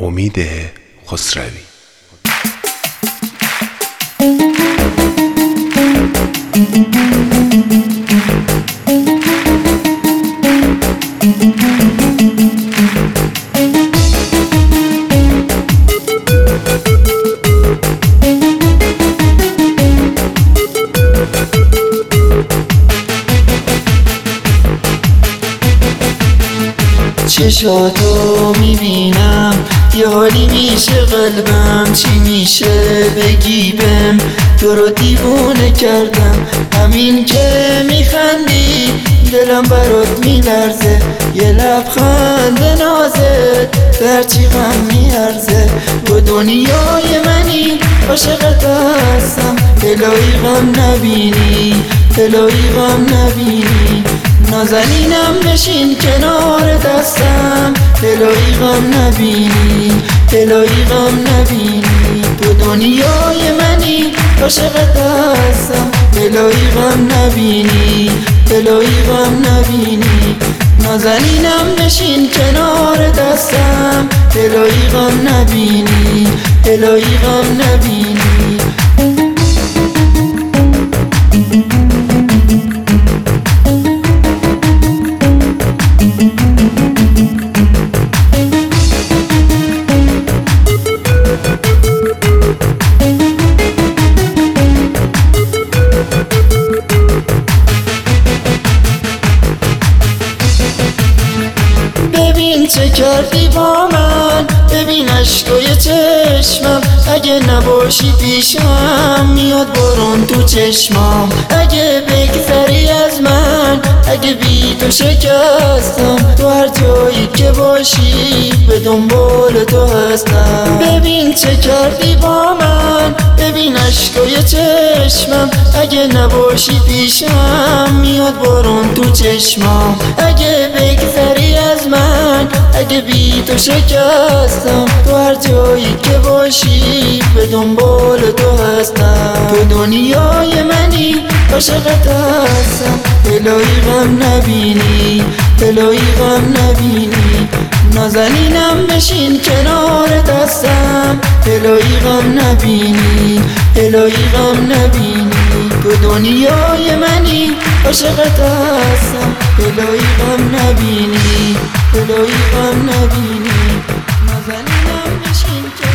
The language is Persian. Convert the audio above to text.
امید خسروی. چشاتو میبینم یه حالی میشه قلبم، چی میشه بگی بهم، تو رو دیوونه کردم. همین که میخندی دلم برات میلرزه، یه لبخند نازت هرچی غم میارزه. تو دنیای منی عاشقت هستم، الهی غم نبینی، الهی غم نبینی. نازنینم بشین کنار دستم، الهی غم نبینی، الهی غم نبینی. تو دنیای منی عاشقت هستم، الهی غم نبینی، الهی غم نبینی. نازنینم بشین کنار دستم، الهی غم نبینی، الهی غم نبینی. ببین چه کردی با من، ببین عشقای چشمم. اگه نباشی پیشم میاد بارون تو چشمام. اگه بگذری از من، اگه بی تو شکستم، تو هر جایی که باشی به دنبال تو هستم. ببین چه کردی با من، ببین عشقای چشمم. اگه نباشی پیشم میاد بارون تو چشمام. اگه بگذری از من، اگه بی تو شکستم، تو هر جایی که باشی به دنبال تو هستم. تو دنیای منی عاشقت هستم، الهی غم نبینی، الهی غم نبینی. نازنینم بشین کنار دستم، الهی غم نبینی، الهی غم نبینی. تو دنیای منی عاشقت هستم، الهی غم نبینی، الهی غم نبینی. نازنینم بشین کنار